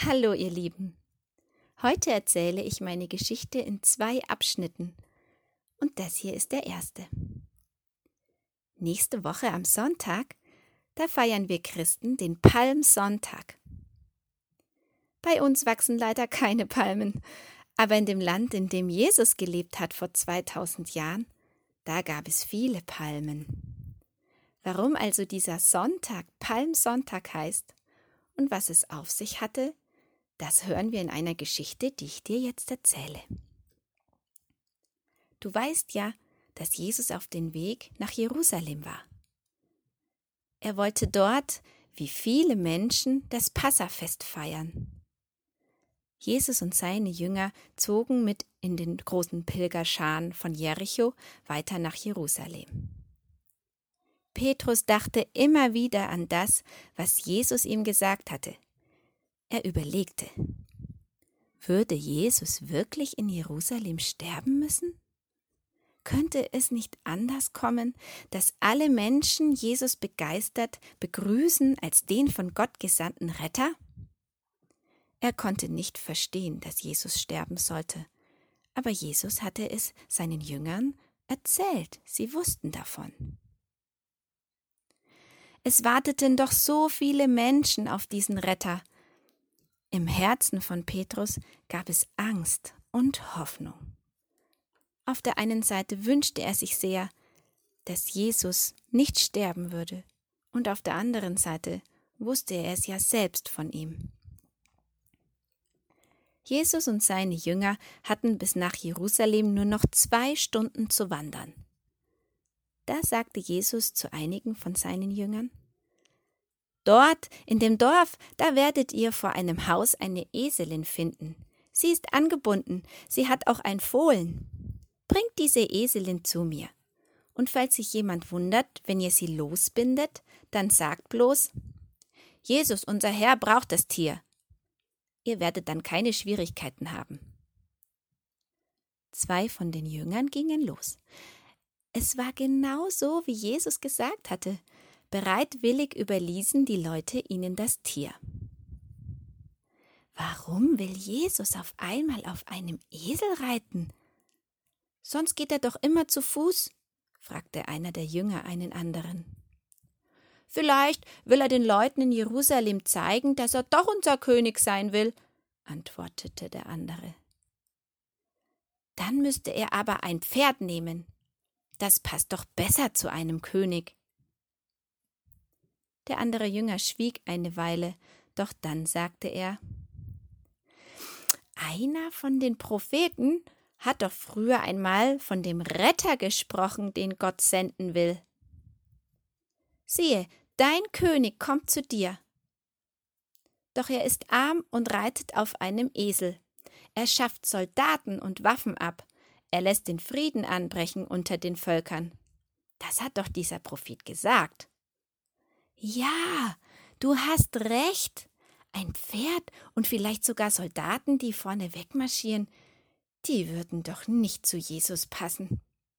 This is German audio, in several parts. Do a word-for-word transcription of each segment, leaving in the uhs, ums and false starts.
Hallo ihr Lieben, heute erzähle ich meine Geschichte in zwei Abschnitten und das hier ist der erste. Nächste Woche am Sonntag, da feiern wir Christen den Palmsonntag. Bei uns wachsen leider keine Palmen, aber in dem Land, in dem Jesus gelebt hat vor zweitausend Jahren, da gab es viele Palmen. Warum also dieser Sonntag Palmsonntag heißt und was es auf sich hatte, das hören wir in einer Geschichte, die ich dir jetzt erzähle. Du weißt ja, dass Jesus auf dem Weg nach Jerusalem war. Er wollte dort, wie viele Menschen, das Passafest feiern. Jesus und seine Jünger zogen mit in den großen Pilgerscharen von Jericho weiter nach Jerusalem. Petrus dachte immer wieder an das, was Jesus ihm gesagt hatte. Er überlegte, würde Jesus wirklich in Jerusalem sterben müssen? Könnte es nicht anders kommen, dass alle Menschen Jesus begeistert begrüßen als den von Gott gesandten Retter? Er konnte nicht verstehen, dass Jesus sterben sollte, aber Jesus hatte es seinen Jüngern erzählt, sie wussten davon. Es warteten doch so viele Menschen auf diesen Retter. Im Herzen von Petrus gab es Angst und Hoffnung. Auf der einen Seite wünschte er sich sehr, dass Jesus nicht sterben würde, und auf der anderen Seite wusste er es ja selbst von ihm. Jesus und seine Jünger hatten bis nach Jerusalem nur noch zwei Stunden zu wandern. Da sagte Jesus zu einigen von seinen Jüngern: Dort, in dem Dorf, da werdet ihr vor einem Haus eine Eselin finden. Sie ist angebunden, sie hat auch ein Fohlen. Bringt diese Eselin zu mir. Und falls sich jemand wundert, wenn ihr sie losbindet, dann sagt bloß: Jesus, unser Herr, braucht das Tier. Ihr werdet dann keine Schwierigkeiten haben. Zwei von den Jüngern gingen los. Es war genau so, wie Jesus gesagt hatte. Bereitwillig überließen die Leute ihnen das Tier. Warum will Jesus auf einmal auf einem Esel reiten? Sonst geht er doch immer zu Fuß, fragte einer der Jünger einen anderen. Vielleicht will er den Leuten in Jerusalem zeigen, dass er doch unser König sein will, antwortete der andere. Dann müsste er aber ein Pferd nehmen. Das passt doch besser zu einem König. Der andere Jünger schwieg eine Weile, doch dann sagte er: Einer von den Propheten hat doch früher einmal von dem Retter gesprochen, den Gott senden will. Siehe, dein König kommt zu dir. Doch er ist arm und reitet auf einem Esel. Er schafft Soldaten und Waffen ab. Er lässt den Frieden anbrechen unter den Völkern. Das hat doch dieser Prophet gesagt. Ja, du hast recht. Ein Pferd und vielleicht sogar Soldaten, die vorne wegmarschieren, die würden doch nicht zu Jesus passen.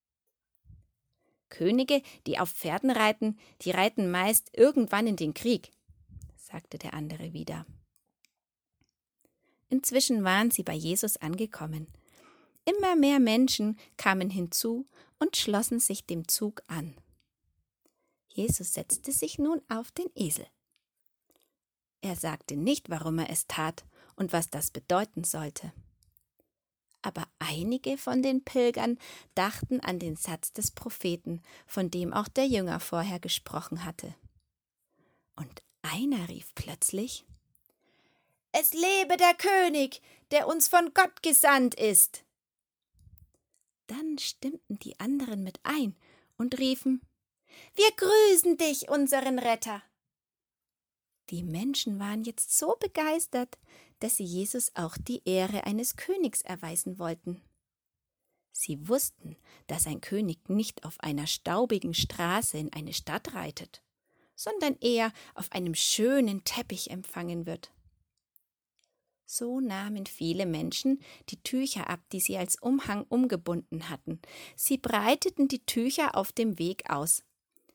Könige, die auf Pferden reiten, die reiten meist irgendwann in den Krieg, sagte der andere wieder. Inzwischen waren sie bei Jesus angekommen. Immer mehr Menschen kamen hinzu und schlossen sich dem Zug an. Jesus setzte sich nun auf den Esel. Er sagte nicht, warum er es tat und was das bedeuten sollte. Aber einige von den Pilgern dachten an den Satz des Propheten, von dem auch der Jünger vorher gesprochen hatte. Und einer rief plötzlich: Es lebe der König, der uns von Gott gesandt ist! Dann stimmten die anderen mit ein und riefen: Wir grüßen dich, unseren Retter! Die Menschen waren jetzt so begeistert, dass sie Jesus auch die Ehre eines Königs erweisen wollten. Sie wussten, dass ein König nicht auf einer staubigen Straße in eine Stadt reitet, sondern eher auf einem schönen Teppich empfangen wird. So nahmen viele Menschen die Tücher ab, die sie als Umhang umgebunden hatten. Sie breiteten die Tücher auf dem Weg aus.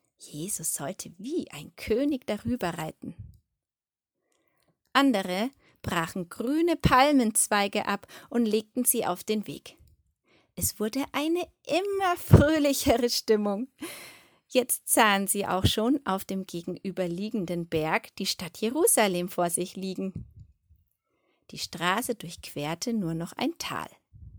Jesus sollte wie ein König darüber reiten. Andere brachen grüne Palmenzweige ab und legten sie auf den Weg. Es wurde eine immer fröhlichere Stimmung. Jetzt sahen sie auch schon auf dem gegenüberliegenden Berg die Stadt Jerusalem vor sich liegen. Die Straße durchquerte nur noch ein Tal.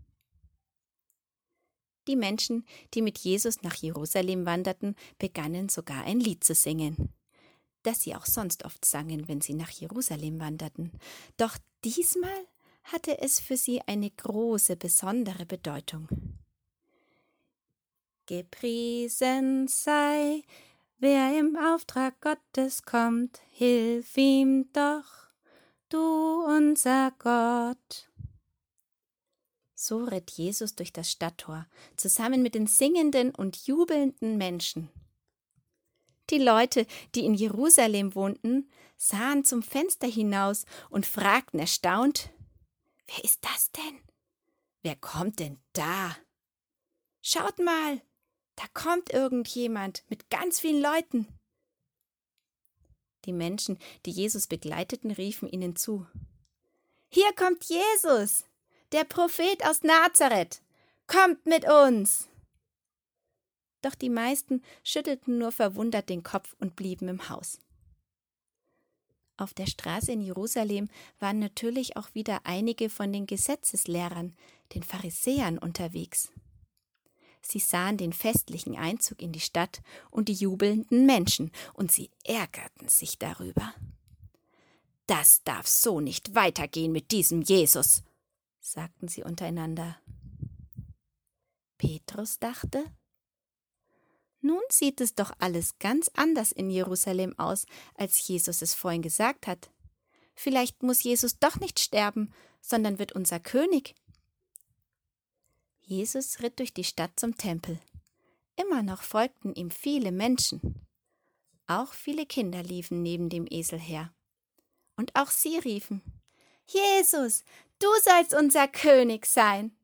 Die Menschen, die mit Jesus nach Jerusalem wanderten, begannen sogar ein Lied zu singen, das sie auch sonst oft sangen, wenn sie nach Jerusalem wanderten. Doch diesmal hatte es für sie eine große, besondere Bedeutung. Gepriesen sei, wer im Auftrag Gottes kommt, hilf ihm doch, du unser Gott. So ritt Jesus durch das Stadttor, zusammen mit den singenden und jubelnden Menschen. Die Leute, die in Jerusalem wohnten, sahen zum Fenster hinaus und fragten erstaunt: »Wer ist das denn? Wer kommt denn da? Schaut mal, da kommt irgendjemand mit ganz vielen Leuten.« Die Menschen, die Jesus begleiteten, riefen ihnen zu: »Hier kommt Jesus, der Prophet aus Nazareth. Kommt mit uns!« Doch die meisten schüttelten nur verwundert den Kopf und blieben im Haus. Auf der Straße in Jerusalem waren natürlich auch wieder einige von den Gesetzeslehrern, den Pharisäern, unterwegs. Sie sahen den festlichen Einzug in die Stadt und die jubelnden Menschen, und sie ärgerten sich darüber. »Das darf so nicht weitergehen mit diesem Jesus«, sagten sie untereinander. Petrus dachte: Nun sieht es doch alles ganz anders in Jerusalem aus, als Jesus es vorhin gesagt hat. Vielleicht muss Jesus doch nicht sterben, sondern wird unser König. Jesus ritt durch die Stadt zum Tempel. Immer noch folgten ihm viele Menschen. Auch viele Kinder liefen neben dem Esel her. Und auch sie riefen: »Jesus, du sollst unser König sein!«